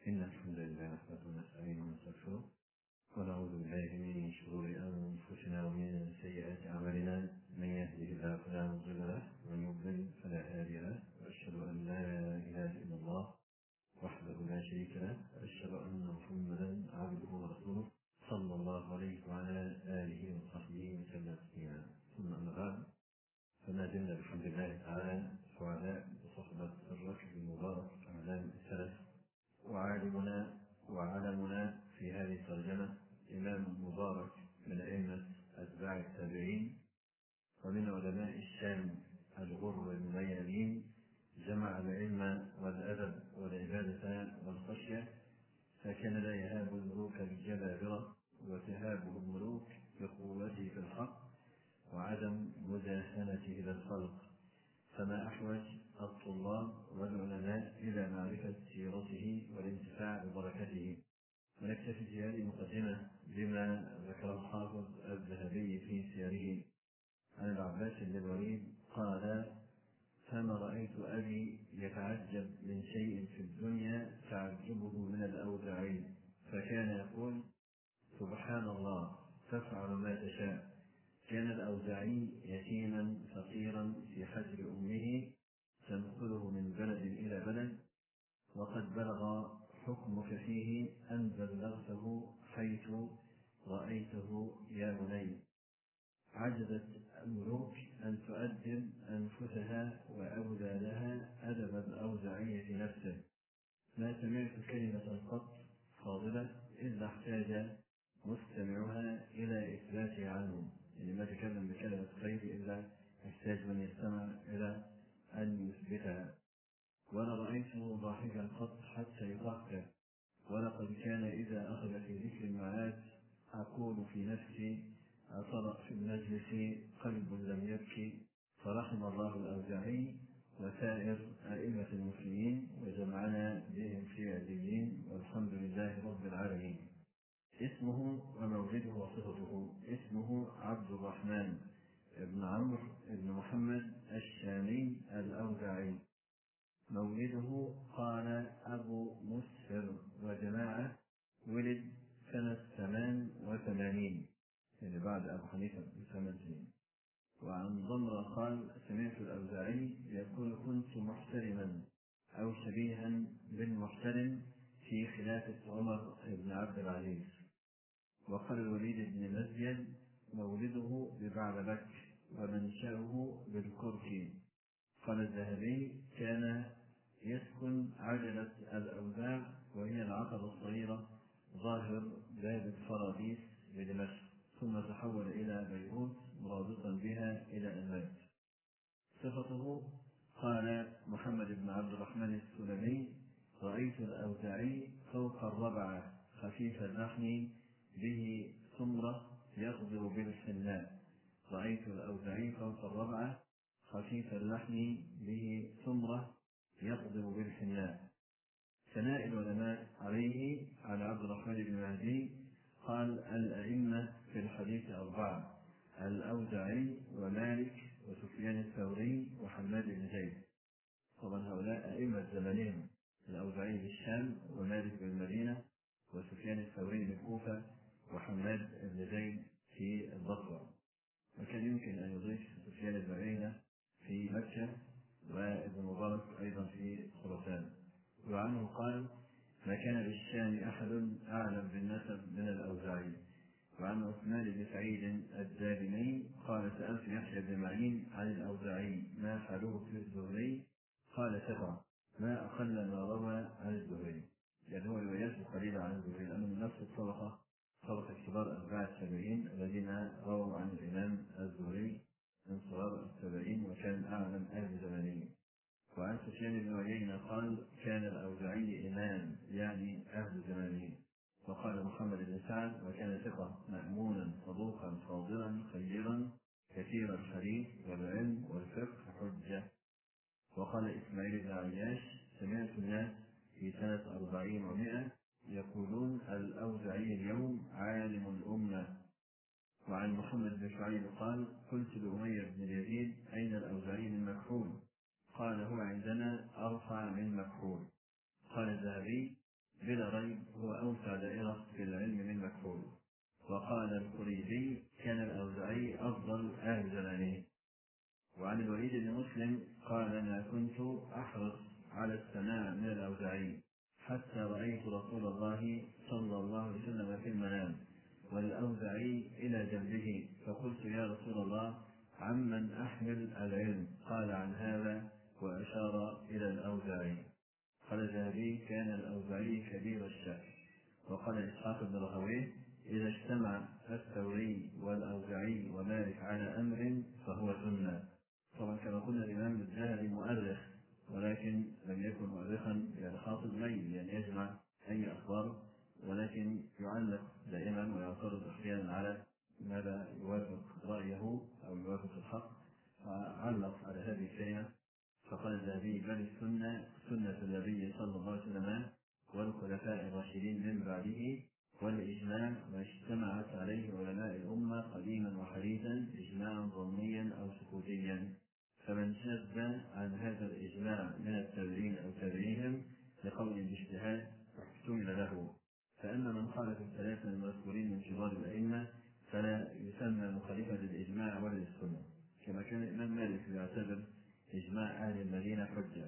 إن الحمد لله نحمده ونستعينه ونستغفره ونعوذ بالله من شرور أنفسنا ومن سيئات أعمالنا. من يهده الله فلا مضل له ومن يضلل فلا هادي له، وأشهد أن لا إله إلا الله وحده لا شريك له، وأشهد أن محمدا عبده ورسوله صلى الله عليه وعلى آله وصحبه وسلم تسليما. ثم أما بعد، فما زلنا بحمد الله تعالى سعداء بصحبة الركب المبارك أعلام السلف، وعالمنا في هذه الترجمة إمام مبارك من أئمة أتباع التابعين ومن علماء الشام الغر المميزين، جمع العلم والأدب والعبادة والخشية، فكان لا يهاب الملوك بالجبابرة وتهابه الملوك بقوته في الحق وعدم مداهنته للخلق. فما أحوج الطلاب والعلماء إلى معرفة سيرته والانتفاع ببركته. ونكتفي في هذه المقدمة بما ذكر الحافظ الذهبي في سيره عن العباس بن الوليد قال: فما رأيت أبي يتعجب من شيء في الدنيا تعجبه من الأوزاعي، فكان يقول: سبحان الله تفعل ما تشاء. كان الأوزاعي يتيما فقيرا في حجر أمه تنقله من بلد إلى بلد، وقد بلغ حكمك فيه أن بلغته حيث رأيته يا بني. عجزت الملوك أن تؤدب أنفسها وأولادها أدب الأوزاعي نفسه. ما سمعت كلمة قط فاضلة إلا احتاج مستمعها إلى إثباتها عنه، يعني ما تكلم بكلمة خير إلا يحتاج من يستمع إلى أن يثبتها. ولا رأيته ضاحكا قط حتى يضحك، ولقد كان إذا أخذ في ذكر المعاد أقول في نفسي: أطرأ في المجلس قلب لم يبكي. فرحم الله الأوزاعي وسائر أئمة المسلمين وجمعنا بهم في عليين، والحمد لله رب العالمين. اسمه ومولده وصفته: اسمه عبد الرحمن بن عمرو بن محمد الشامي الأوزاعي. مولده قال أبو مسهر وجماعة، ولد سنة 88، يعني بعد أبو حنيفة ب8 سنين. وعن ضمرة قال: سمعت الأوزاعي يقول: كنت محترما أو شبيها بالمحترم في خلافة عمر بن عبد العزيز. وقال الوليد بن مزيد: مولده ببعلبك ومنشأه بالكركي. قال الذهبي: كان يسكن عجلة الأوزاع، وهي العقبة الصغيرة ظاهر باب الفراديس بدمشق، ثم تحول إلى بيروت مرابطا بها إلى أن مات. صفته: قال محمد بن عبد الرحمن السلمي: رأيت الأوزاعي فوق الربعة خفيف اللحم به سمرة يغدر بالحناء. رأيت الأوزاعي فوق الربعة خفيف اللحم به سمرة يغدر بالحناء. ثناء العلماء عليه على عبد الرحمن بن مهدي قال: الأئمة في الحديث 4: الأوزاعي ومالك وسفيان الثوري وحماد بن زيد. طبعا هؤلاء أئمة زمانهم: الأوزاعي بالشام، ومالك بالمدينة، وسفيان الثوري بالكوفة، وحماد بن زيد في البصرة. وكان يمكن أن يضيف سفيان بن عيينة في مكة، وابن مبارك أيضا في خراسان. وعنه قال: ما كان بالشام أحد أعلم بالنسب من الأوزاعي. وعن عثمان بن سعيد الدارمي قال: سألت يحيى بن معين عن الأوزاعي ما حلوه في الزهري، قال: ثقة، ما أقل ما روى عن الزهري. يعني هو رواياته قليلة عن الزهري، لأنه من نفس طبقة كبار أتباع التابعين الذين رووا عن الإمام الزهري من صغار التابعين، وكان أعلم أهل زمانه. وعن سفيان بن عيينة قال: كان الأوزاعي إمام، يعني أهل زمانه. وقال محمد بن سعد: وكان ثقة مأمونا صدوقا فاضلا خيرا كثير الحديث والعلم والفقه حجة. وقال إسماعيل بن عياش: سمعت الناس في سنة 40 و100 يقولون: الأوزاعي اليوم عالم الأمة. وعن محمد بن شعيب قال: قلت لأمية بن يزيد: أين الأوزاعي من مكحول؟ قال: هو عندنا أرفع من مكحول. قال الذهبي: بلا ريب هو أوسع دائرة في العلم من مكحول. وقال القريبي كان الأوزاعي أفضل أهل زمانه. وعن الوليد بن مسلم قال ما كنت أحرص على السماع من الأوزاعي حتى رأيت رسول الله صلى الله عليه وسلم في المنام والأوزاعي إلى جنبه، فقلت يا رسول الله عمن أحمل العلم؟ قال عن هذا وأشار إلى الأوزاعي. قال الذهبي كان الأوزاعي كبير الشأن. وقال إسحاق بن راهويه إذا اجتمع الثوري والأوزاعي ومالك على أمر فهو سنة. طبعا كما قلنا الإمام الذهبي مؤرخ، ولكن لم يكن مؤرخا يعني حافظ ميل يعني يجمع أي أخبار، ولكن يعلق دائما ويعترض أحيانا على ماذا يوافق رأيه أو يوافق الحق، فعلق على هذه الكلمة. فقال الذهبي بل السنة سنة النبي صلى الله عليه وسلم والخلفاء الراشدين من بعده، والإجماع ما اجتمعت عليه علماء الأمة قديما وحديثا إجماعا ظنيا أو سكوتيا، فمن شذ عن هذا الإجماع من التابعين أو تابعيهم لقول الاجتهاد احتمل له. فأما من خالف الثلاثة المذكورين من كبار الأئمة فلا يسمى مخالفا للإجماع ولا للسنة، كما كان الإمام مالك يعتبر إجماع أهل المدينة حجة،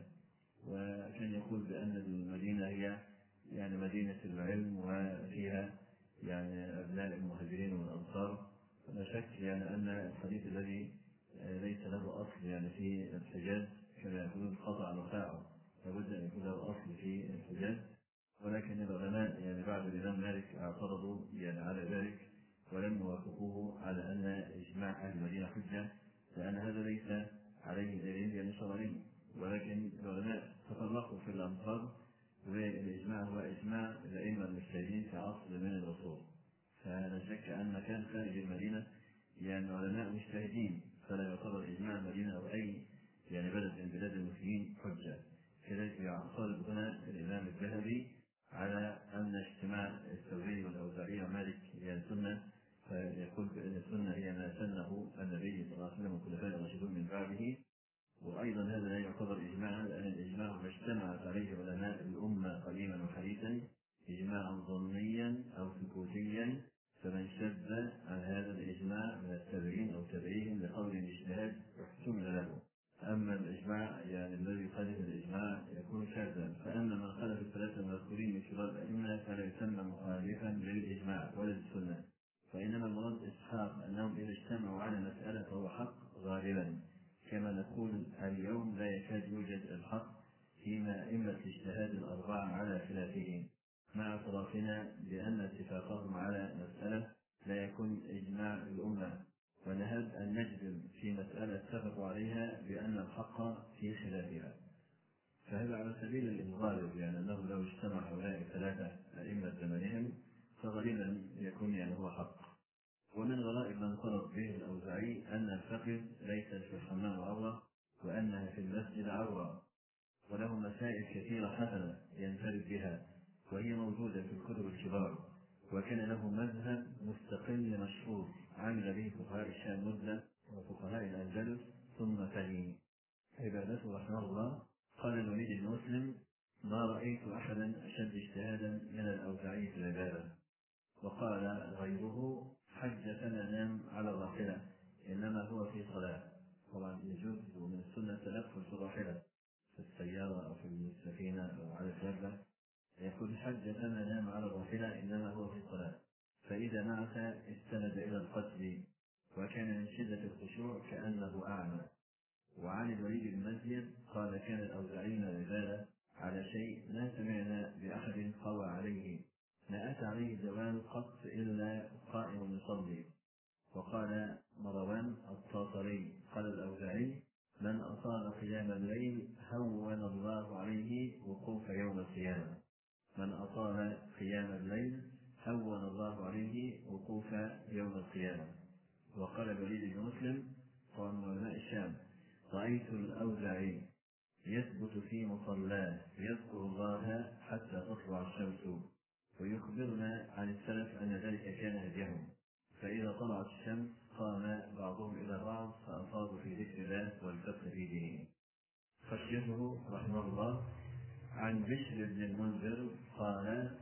وكان يقول بأن المدينة هي يعني مدينة العلم وفيها يعني أبناء المهاجرين والأنصار. لا شك يعني أن الحديث الذي ليس له أصل يعني في الحجاز كما يقولون قطع نخاعه، لابد أن يكون له أصل في الحجاز، ولكن العلماء يعني بعد الإمام مالك اعترضوا يعني على ذلك ولم يوافقوه على أن إجماع أهل المدينة حجة، لأن هذا ليس عليه دليل يعني شرعي، ولكن العلماء تفرقوا في الأمصار، والإجماع هو إجماع الأئمة المجتهدين في عصر من العصور. فلا شك أن كان خارج المدينة يعني علماء مجتهدين، فلا يعتبر إجماع المدينة أو أي يعني بلد من بلاد المسلمين حجة. كذلك يعترض هنا الإمام الذهبي على أن اجتماع الثوري والأوزاعي ومالك هي السنة، فيقول بأن السنة هي ما سنه النبي صلى الله عليه وسلم والخلفاء الراشدون من بعده. وأيضا هذا لا يعتبر إجماعا، لأن الإجماع ما اجتمعت عليه علماء الأمة قديما وحديثا إجماعا ظنيا أو سكوتيا، فمن شذ عن هذا الإجماع من التابعين أو تابعيهم لقول الاجتهاد احتمل له. أما الإجماع يعني الذي يخالف الإجماع يكون شاذا. فأما من خالف الثلاثة المذكورين من كبار الأئمة فلا يسمى مخالفا للإجماع ولا للسنة، فإنما المراد إسحاق أنهم إذا اجتمعوا على مسألة فهو حق غالبا، كما نقول اليوم لا يكاد يوجد الحق فيما أئمة الاجتهاد الأربعة على خلافهم، مع اعترافنا بأن اتفاقهم على مسألة لا يكون إجماع الأمة، ونهب أن نجزم في مسألة اتفقوا عليها بأن الحق في خلافها. فهذا على سبيل الغالب يعني أنه لو اجتمع هؤلاء الثلاثة أئمة زمانهم فغالبا يكون يعني هو حق. ومن غرائب من فرض به الأوزاعي أن الفقه ليست في الحمام عورة وأنها في المسجد عورة، وله مسائل كثيرة حسنة ينفرد بها وهي موجودة في الكتب الكبار، وكان له مذهب مستقل مشهور عمل به فقهاء الشام مدة وفقهاء الأندلس ثم فهي عبادته رحمه الله. قال الوليد بن مسلم ما رأيت أحدا أشد اجتهادا من الأوزاعي في العبادة. وقال غيره حجة ننام على الراحلة إنما هو في صلاة. طبعا يجوز من السنة التنفل في الراحلة في السيارة أو في السفينة أو على الدابة، يقول حجة ننام على الراحلة إنما هو في الصلاة، فإذا نعس استند إلى القتل وكان من شدة الخشوع كأنه أعمى. وعن الوليد بن مسلم قال كان الأوزاعيين العبادة على شيء ما سمعنا بأحد قوى عليه، ما أتى عليه زوال قط إلا قائم يصلي. وقال مروان الطاطري قال الأوزاعي من أطال قيام الليل هون الله عليه وقوف يوم القيامة. من أطال قيام الليل هون الله عليه وقوف يوم القيامة. وقال الوليد بن مسلم قال من علماء الشام رأيت الأوزاعي يثبت في مصلاه يذكر الله حتى تطلع الشمس، ويخبرنا عن السلف أن ذلك كان هديهم، فإذا طلعت الشمس قام بعضهم إلى بعض فأفاضوا في ذكر الله والفقه في دينه. خشيته رحمه الله عن بشر بن المنذر قال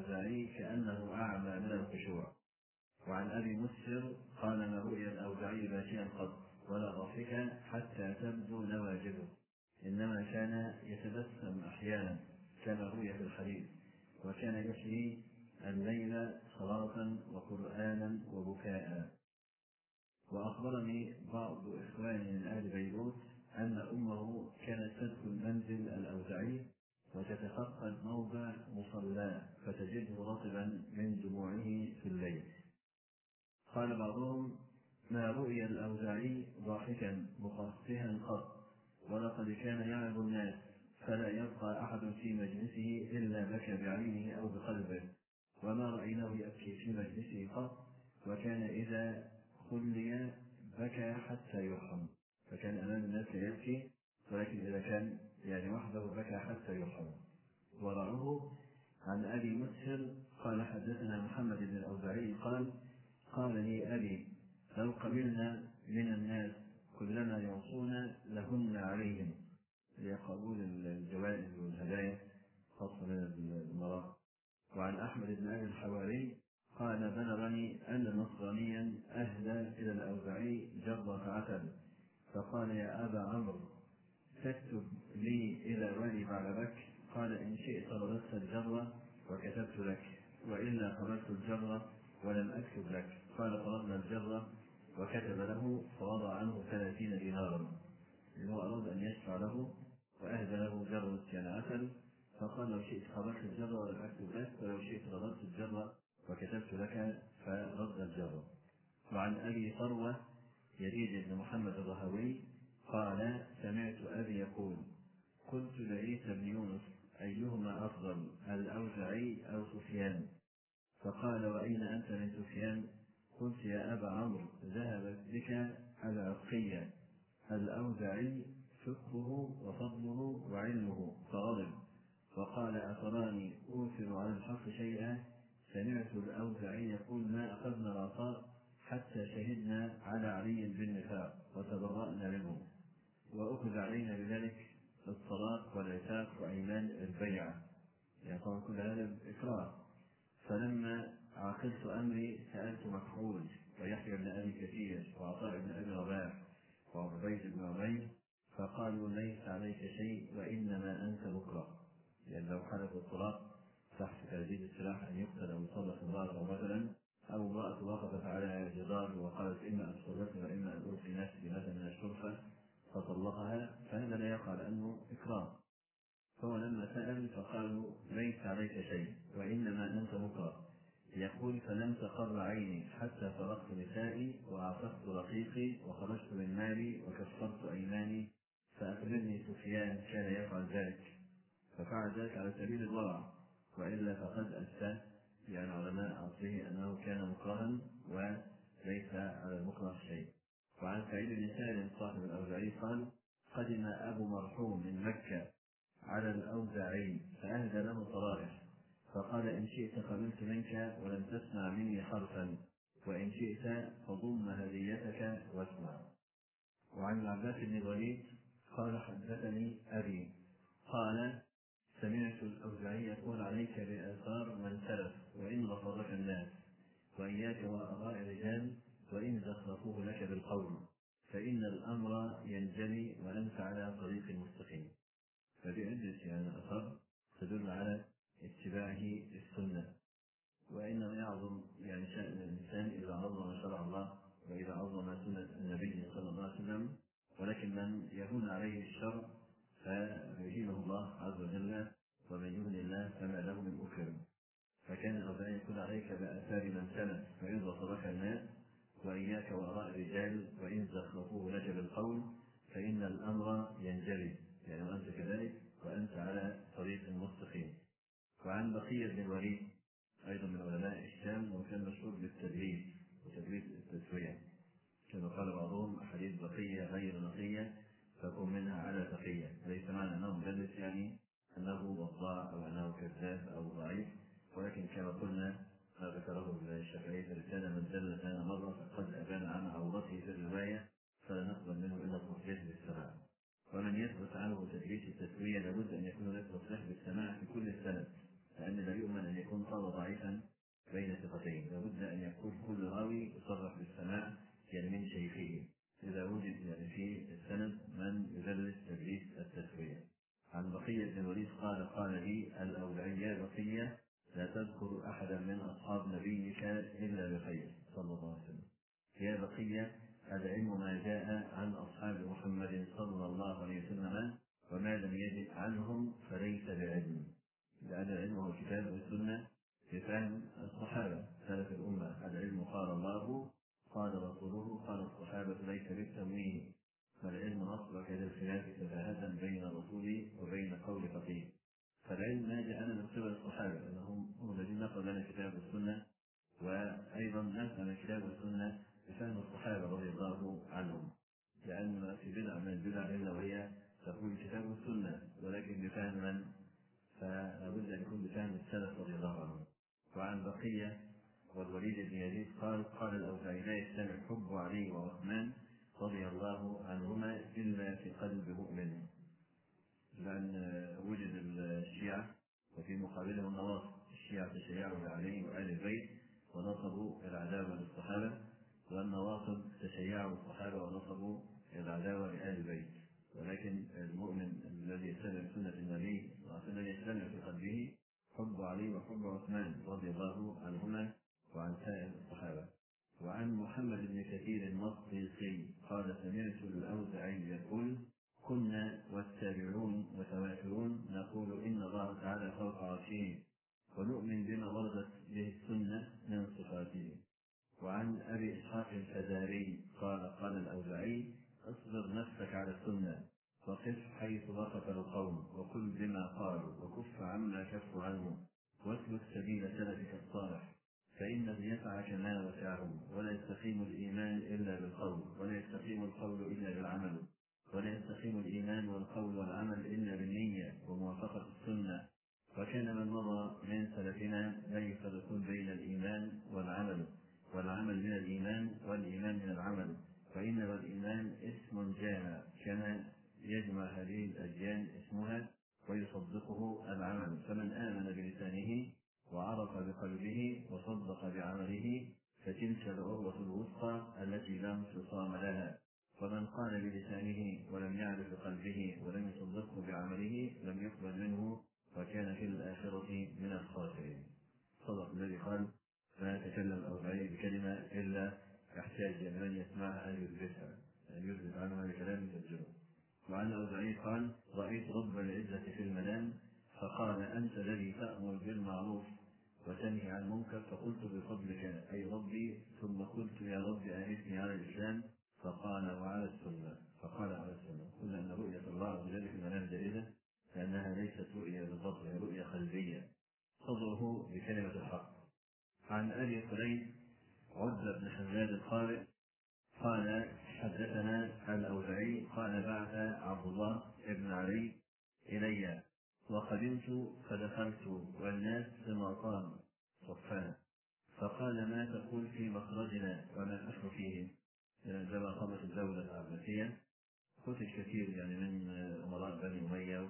الأوزاعي كأنه أعمى من الخشوع. وعن أبي مسهر قال: ما رؤي الأوزاعي باكيا قط ولا ضاحكا حتى تبدو نواجذه، إنما كان يتبسم أحيانا كما روي في الحديث، وكان يحيي الليل صلاة وقرآنا وبكاء. وأخبرني بعض إخواني من أهل بيروت أن أمه كانت تدخل منزل الأوزاعي وتتفقد موضع مصلاه فتجده رطبا من دموعه في الليل. قال بعضهم: ما رؤي الأوزاعي ضاحكا مقصها قط، ولقد كان يعظ الناس فلا يبقى أحد في مجلسه إلا بكى بعينه أو بقلبه، وما رأيناه يبكي في مجلسه قط، وكان إذا خلي بكى حتى يرحم. فكان أمام الناس يبكي، ولكن إذا كان وحده بكى حتى يرحم. ورعوه عن أبي مسهر قال: حدثنا محمد بن الأوزاعي قال لي أبي: لو قبلنا من الناس كلما يعصون لهن عليهم، لقبول الجوائز والهدايا خاصة من المرأة. وعن أحمد بن أبي الحواري قال: بلغني أن نصرانيا أهدى إلى الأوزاعي جرة عسل، فقال: يا أبا عمرو، تكتب لي إلى والي بعلبك؟ قال: إن شئت رددت الجرة وكتبت لك، وإلا قبلت الجرة ولم أكتب لك. قال: فردنا الجرة وكتب له، فوضع عنه 30 دينارا، لأنه أراد أن يشفع له، وأهدى له جرة عسل. فقال: لو شئت قبلت الجرة ولم أكتب لك، ولو شئت رددت الجرة وكتبت لك، فرد الجرة. وعن أبي ثروة يزيد بن محمد الرهوي قال: سمعت أبي يقول: قلت لعيسى بن يونس: أيهما أفضل، الأوزاعي أو سفيان؟ فقال: وأين أنت من سفيان؟ قلت: يا أبا عمرو، ذهبت بك العقية، الأوزاعي فقهه وفضله وعلمه. فغضب وقال: أتراني أوثر على الحق شيئا؟ سمعت الأوزاعي يقول: ما أخذنا العطاء حتى شهدنا على علي بالنفاق وتبرأنا منه، وأخذ علينا بذلك الطلاق والعتاق وأيمان البيعة، طبعا كل هذا إكراه. فلما عقلت أمري سألت مكحول ويحيى بن أبي كثير وعطاء بن أبي رباح وعبيد بن عبيد، فقالوا: ليس عليك شيء وإنما أنت مكره. لو حلف الطلاق تحت تهديد السلاح أن يقتل أو يطلق امرأة مثلا، أو امرأة وقفت على جدار وقالت: إما أن أطلقني وإما أن ألقي نفسي مثلا من الشرفة، فطلقها، فهذا لا يقع لأنه إكراه. فهو لما سأل فقالوا: ليس عليك شيء وإنما أنت مكره. يقول: فلم تقر عيني حتى فرقت نسائي وأعتقت رقيقي وخرجت من مالي وكفرت أيماني، فأخبرني سفيان كان يفعل ذلك. ففعل ذلك على سبيل الورع، وإلا فقد أفتى علماء عصره أنه كان مكرها وليس على المكره شيء. وعن سعيد بن سالم صاحب الأوزاعي قال: قدم أبو مرحوم من مكة على الأوزاعي فأهدى له طرائح، فقال: إن شئت قبلت منك ولم تسمع مني حرفا، وإن شئت فضم هديتك واسمع. وعن العباس بن الوليد قال: حدثني أبي قال: سمعت الأوزاعي يقول: عليك بآثار من سلف وإن رفضك الناس، وإياك وآراء الرجال وإن زخرفوه لك بالقول، فإن الأمر ينجلي وأنت على طريق مستقيم. فبعدة أثر تدل على اتباعه السنة، وإنما يعظم شأن الإنسان إذا عظم شرع الله وإذا عظم سنة النبي صلى الله عليه وسلم. ولكن من يهون عليه الشر فيهينه الله عز وجل، ومن يهن الله فما له من أكرم. فكان الأوزاعي يقول: عليك بآثار من سلف وإن ظفرك الناس، وإياك وآراء الرجال وإن زخرفوه لك بالقول، فإن الأمر ينجلي، وأنت كذلك وأنت على طريق مستقيم. وعن بقية بن الوليد أيضا من علماء الشام، وكان مشهور بالتدريس وتدريس التسوية، كما قال بعضهم: أحاديث بقية غير نقية فكن منها على تقية. ليس معنى أنه مدلس أنه وضاع أو أنه كذاب أو ضعيف، ولكن كما قلنا ما ذكره الشافعي في رسالة: من دلس مرة فقد أبان عن عورته في الرواية، فلا نقبل منه إلا التصريح بالسماع. ومن يثبت عنه تدريس التسوية لابد أن يكون له تصريح بالسماع في كل السند، لأن لا يؤمن أن يكون يكون طال ضعيفا بين ثقتين، لابد أن يكون كل راوي يصرح بالسماع يعني من شيخه إذا وجد يعني في السند من يدرس تدريس التسوية. عن بقية بن الوليد قال لي الأوزاعي: يا بقية لا تذكر أحدا من أصحاب نبيك إلا بخير صلى الله عليه وسلم. يا بقية العلم ما جاء عن أصحاب محمد صلى الله عليه وسلم وما لم يجد عنهم فليس بعلم، لأن العلم هو الكتاب والسنة بفهم الصحابة سلف الأمة. العلم قال الله قال رسوله قال الصحابة ليس بالتمويه، فالعلم أصبح للخلاف تفاهة بين الرسول وبين قول فقيه. فالعلم ما جاءنا من قبل الصحابة لأنهم الذين نقلوا لنا كتاب السنة، وأيضا نفهم كتاب السنة بفهم الصحابة رضي الله عنهم، لأن في بدع من البدع إلا وهي تقول كتاب السنة ولكن بفهم من؟ فلابد أن يكون بفهم السلف رضي الله عنهم. وعن بقية والوليد بن يزيد قال الأوزاعي: لا يجتمع حب علي وعثمان رضي الله عنهما إلا في قلب مؤمن، لأن وجد الشيعة وفي مقابلهم النواصب. الشيعة تشيعوا لعلي وآل البيت ونصبوا العداوة للصحابة، والنواصب تشيعوا الصحابة ونصبوا العداوة لآل البيت. ولكن المؤمن الذي يتبع سنة النبي الذي يجتمع في قلبه حب علي وحب عثمان رضي الله عنهما وعن سائر الصحابة. وعن محمد بن كثير المصري قال: سمعت الأوزاعي يقول: كنا والتابعون متواترون نقول إن الله تعالى فوق عرشه ونؤمن بما وردت به السنة من صفاته. وعن أبي إسحاق الفزاري قال الأوزاعي: اصبر نفسك على السنة وقف حيث وقف القوم وقل بما قالوا وكف عما كفوا عنه واسلك سبيل سلفك الصالح، فإنه يسعك ما وسعهم، ولا يستقيم الإيمان إلا بالقول، ولا يستقيم القول إلا بالعمل، ولا يستقيم الإيمان والقول والعمل إلا بالنية وموافقة السنة. وكان من مضى من سلفنا لا يفرقون بين الإيمان والعمل، والعمل من الإيمان والإيمان من العمل، فإنما الإيمان اسم جامع كما يجمع هذه الأديان اسمها ويصدقه العمل. فمن آمن بلسانه وعرف بقلبه وصدق بعمله فتلك العروة الوثقى التي لا انفصام لها. ومن قال بلسانه ولم يعرف بقلبه ولم يصدقه بعمله لم يقبل منه وكان في الآخرة من الخاسرين. صدق الذي قال: ما يتكلم الأوزاعي بكلمة إلا يحتاج إلى من يسمعها أن يثبتها، أن يثبت عنها بكلام يسجله. وعن الأوزاعي قال: رأيت رب العزة في المنام فقال: أنت الذي تأمر بالمعروف وتنهي عن المنكر، فقلت: بفضلك أي ربي، ثم قلت: يا رب أهدني على الإسلام، فقال: وعلى السنة. قلنا أن رؤية الله عز وجل في المنام جائزة لأنها ليست رؤية بالبطن، هي رؤية قلبية صدره بكلمة الحق. عن أبي خليل عزة بن حماد القارئ قال: حدثنا الأوزاعي قال: بعث عبد الله بن علي إلي وقدمت فدخلت والناس في مقام صفان، فقال: ما تقول في مخرجنا وما نحن فيه؟ عندما قامت الدولة العباسية قتل كثير يعني من أمراء بني أمية،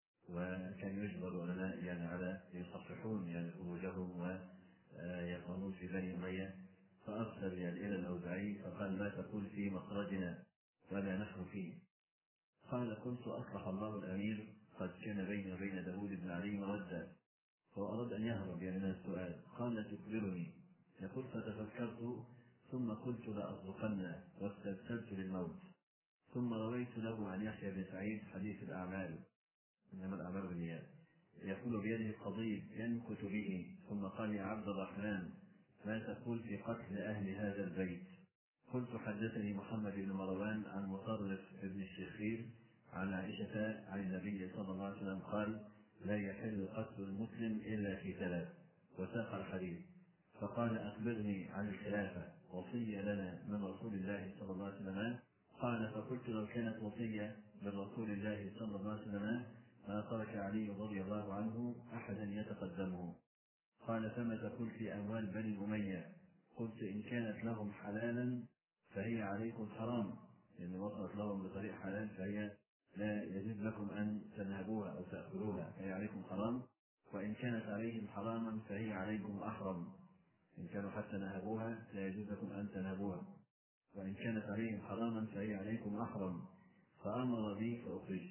وكان يجبر العلماء يعني على يصححون يعني خروجهم ويقومون في بني أمية، فأرسل يعني إلى الأوزاعي فقال: ما تقول في مخرجنا وما نحن فيه؟ قال: كنت أصلح الله الأمير قد كان بيني وبين داود بن علي مودة، فهو أراد أن يهرب يعني من السؤال. قال: تخبرني؟ يقول: فتفكرت ثم قلت: لأصدقن، واستبسلت للموت. ثم رويت له عن يحيى بن سعيد حديث الأعمال، إنما الأعمال بالنيات، يقول بيده قضيب ينكت به، ثم قال: يا عبد الرحمن ما تقول في قتل أهل هذا البيت؟ قلت: حدثني محمد بن مروان عن مطرف بن الشخير عن عائشة عن النبي صلى الله عليه وسلم قال: لا يحل قتل المسلم إلا في ثلاث، وساق الحديث. فقال: أخبرني عن الخلافة، وصية لنا من رسول الله صلى الله عليه وسلم. قال: فقلت: لو كانت وصية من رسول الله صلى الله عليه وسلم ما ترك علي رضي الله عنه أحدا يتقدمه. قال: فما تقول في أموال بني أمية؟ قلت: إن كانت لهم حلالا فهي عليكم حرام، لأن وصلت لهم بطريق حلال فهي لا يجوز لكم أن تنهبوها أو تأكلوها، فهي عليكم حرام. وإن كانت عليهم حراما فهي عليكم أحرم. إن كانوا حتى نهبوها لا يجوز لكم أن تنهبوها. وإن كانت عليهم حراما فهي عليكم أحرم. فأمر بي فأخرج.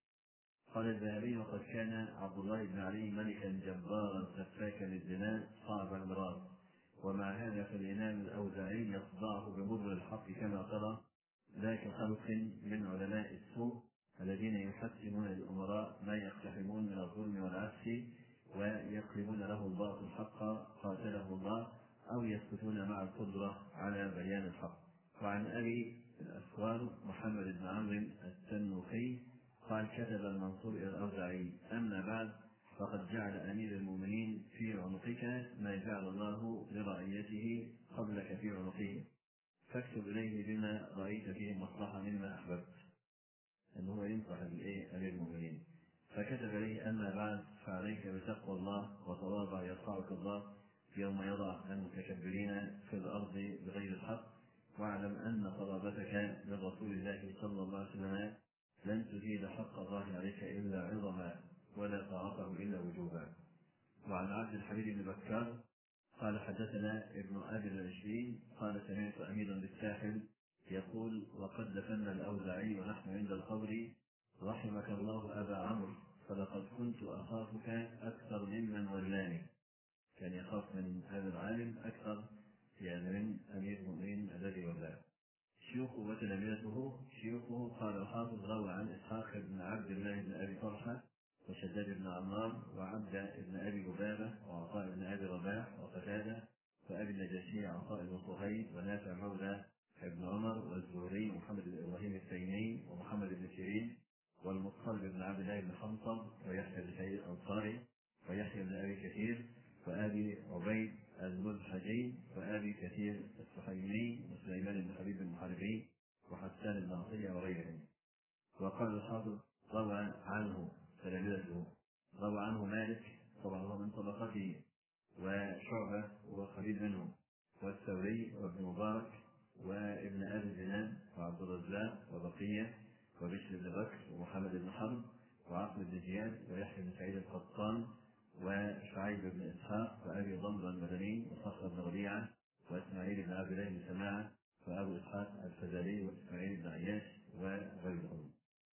قال الذهبي: وقد كان عبد الله بن علي ملكا جبارا سفاكا للدماء صعب المراس، ومع هذا فالإمام الأوزاعي يصدعه بمر الحق كما ترى، ذاك خلق من علماء السوء الذين يحسنون للأمراء ما يقتحمون من الظلم والعفش ويقلبون له الباطل حقا قاتله الله، أو يسكتون مع القدرة على بيان الحق. وعن أبي الأسوار محمد بن عمرو التنوخي قال: كتب المنصور إلى الأوزاعي: أما بعد، فقد جعل أمير المؤمنين في عنقك ما جعل الله لرعيته قبلك في عنقه، فاكتب إليه بما رأيت فيه مصلحة مما أحببت. أنه ينصح أمير المؤمنين. فكتب إليه: أما بعد، فعليك بتقوى الله وتواضع يرفعك الله يوم يضع المتكبرين في الأرض بغير الحق، واعلم أن قرابتك من رسول الله صلى الله عليه وسلم لن تزيد حق الله عليك إلا عظما، ولا طاعته إلا وجوبا. وعن عبد الحميد بن بكار قال: حدثنا ابن أبي العشرين قال: سمعت أميرا بالساحل يقول: وقد دفن الأوزاعي ونحن عند القبر: رحمك الله أبا عمرو، فلقد كنت أخافك أكثر ممن ولاني. كان يخاف من هذا العالم أكثر من أمير المؤمنين الذي ولاه. شيوخه وتلامذته: شيوخه قال الحافظ روى عن إسحاق بن عبد الله بن أبي طلحة وشداد بن عمار وعبد بن أبي لبابة وعطاء بن أبي رباح وقتادة وأبي النجاشي عطاء بن صهيب ونافع مولى ابن عمر والزهري ومحمد بن إبراهيم التيمي ومحمد بن سيرين والمصطلب بن عبد الله بن حنصل ويحيى بن سعيد الأنصاري ويحيى بن أبي كثير وأبي عبيد المزحجي وأبي كثير السحيمي وسليمان بن حبيب المحاربي وحسان بن عطية وغيرهم. وقال الحافظ: روى عنه تلامذته، روى عنه مالك طبعا هو من طبقته، وشعبة وخليل منهم، والثوري وابن مبارك وابن أبي زناد وعبد الرزاق وبقية وبشر بن بكر ومحمد بن حرب وعقل بن زياد ويحيى بن سعيد القطان وشعيب بن إسحاق وأبي ضمر المدني وصخر بن ربيعة وإسماعيل بن عبد الله بن سماعة وأبو إسحاق الفزاري وإسماعيل بن عياش وغيرهم.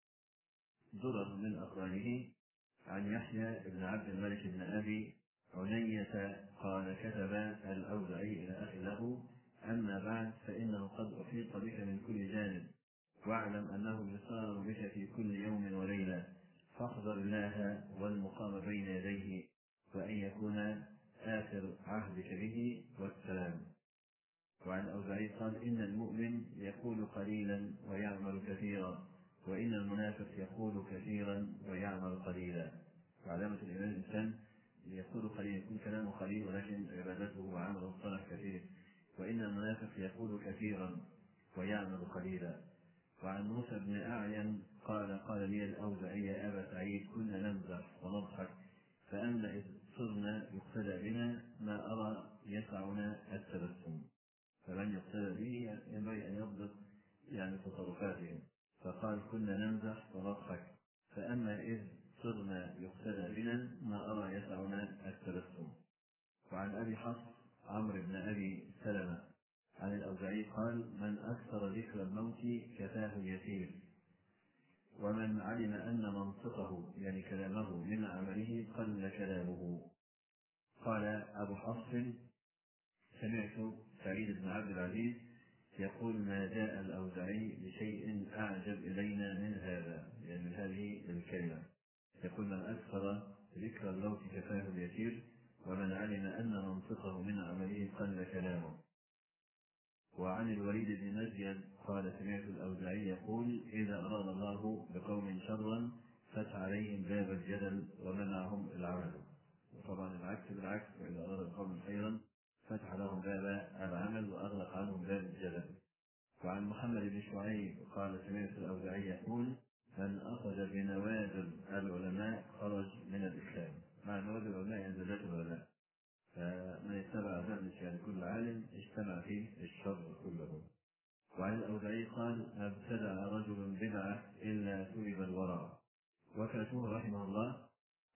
درر من أقرانه: عن يحيى بن عبد الملك بن أبي عنية قال: كتب الأوزاعي إلى أخي له: أما بعد، فإنه قد أحيط بك من كل جانب، واعلم أنه يسار بك في كل يوم وليلة، فاحذر الله والمقام بين يديه، وأن يكون آخر عهدك به والسلام. وعن الأوزاعي قال: إن المؤمن يقول قليلا ويعمل كثيرا، وإن المنافق يقول كثيرا ويعمل قليلا. وعلامة الإيمان الإنسان يقول قليلا، يكون كلامه قليل ولكن عبادته وعمله الصالح كثير، وإن المنافق يقول كثيرا ويعمل قليلا. وعن موسى بن أعين قال لي الأوزاعي: يا أبا سعيد، كنا نمزح ونضحك، فأما إذ صرنا يقتدى بنا ما أرى يسعنا التبسم. فمن يقتدى به ينبغي أن يضبط تصرفاتهم. فقال: كنا نمزح ونضحك، فأما إذ صرنا يقتدى بنا ما أرى يسعنا التبسم. وعن أبي حفص عمرو بن أبي سلمة عن الأوزاعي قال: من أكثر ذكر الموت كفاه اليسير، ومن علم أن منطقه كلامه من عمله قل كلامه. قال أبو حفص: سمعت سعيد بن عبد العزيز يقول: ما جاء الأوزاعي بشيء أعجب إلينا من هذا، من هذه الكلمة. يقول: من أكثر ذكر الموت كفاه اليسير، ومن علم أن منطقه من عمله قل كلامه. وعن الوليد بن مزيد قال: سمعت الأوزاعي يقول: إذا أراد الله بقوم شرا فتح عليهم باب الجدل ومنعهم العمل. وطبعا العكس بالعكس، وإذا أراد بقوم خيرا فتح لهم باب العمل وأغلق عنهم باب الجدل. وعن محمد بن شعيب قال: سمعت الأوزاعي يقول: من أخذ بنوادر العلماء خرج من الإسلام. مع نوادر العلماء زلات العلماء، فمن اتبع ذلك كل عالم اجتمع فيه الشر كله. وعن الأوزاعي قال: ما ابتدع رجل بدعة إلا سلب الورع. وكاتوه رحمه الله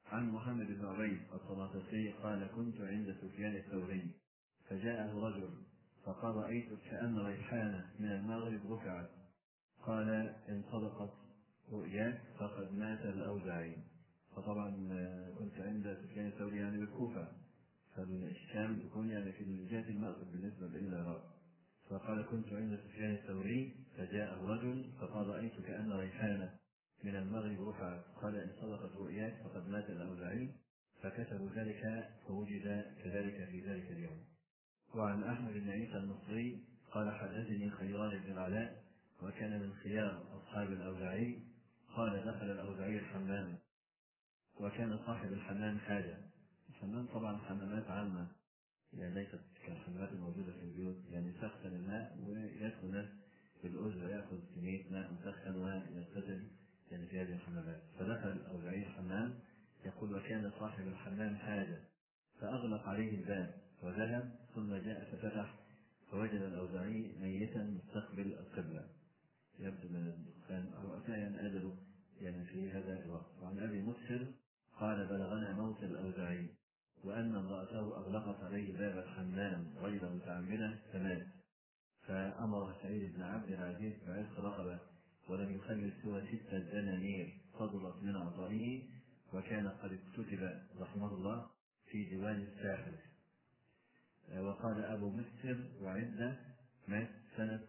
عن محمد بن عبيد الطناطسي قال: كنت عند سفيان الثوري فجاءه رجل فقال: رأيت كأن ريحانة من المغرب رفعت. قال: إن صدقت رؤياك فقد مات الأوزاعي. فطبعا كنت عند سفيان الثوري يعني بالكوفة، فالإشكال يكون يعني في جهة المغرب بالنسبة للعراق. فقال: كنت عند سفيان الثوري فجاءه رجل فقال: رأيت كأن ريحانة من المغرب رفعت. قال: إن صدقت رؤياك فقد مات الأوزاعي. فكتبوا ذلك فوجد كذلك في ذلك اليوم. وعن أحمد بن عيسى المصري قال: حدثني خيران بن العلاء وكان من خيار أصحاب الأوزاعي قال: دخل الأوزاعي الحمام وكان صاحب الحمام حاجة. الحمام طبعا حمامات عامة، يعني ليست كالحمامات الموجودة في البيوت، يعني يسخن الماء ويدخل الناس بالأذن ويأخذ كمية ماء مسخن ويغتسل يعني في هذه الحمامات. فدخل الأوزاعي الحمام يقول: وكان صاحب الحمام حاجة فأغلق عليه الباب وذهب، ثم جاء ففتح فوجد الأوزاعي ميتا مستقبل القبلة يبدو من الدخان أو أتى أجله يعني في هذا الوقت. وعن أبي مسهر قال: بلغنا موت الأوزاعي وأن امرأته أغلقت عليه باب الحمام غير متعمدة فمات. فأمر سعيد بن عبد العزيز بعتق رقبة ولم يخلل سوى 6 دنانير فضلت من عطائه، وكان قد كتب رحمه الله في ديوان الساحر. وقال أبو مسهر: وعدة مات سنة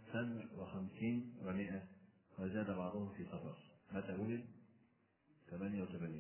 57 و100، وزاد بعضهم في صفر. متى ولد؟ 88.